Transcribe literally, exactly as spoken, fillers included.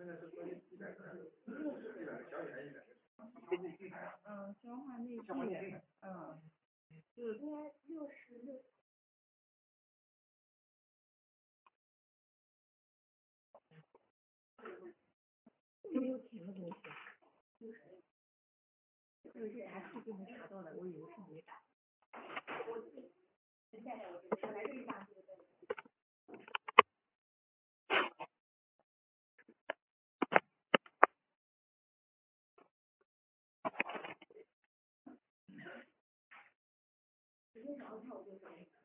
嗯，消化内病，嗯，就是应该六十六。 有没有甜的东西？这个是啥数据没查到的？我以为是没查。 今天早上看我就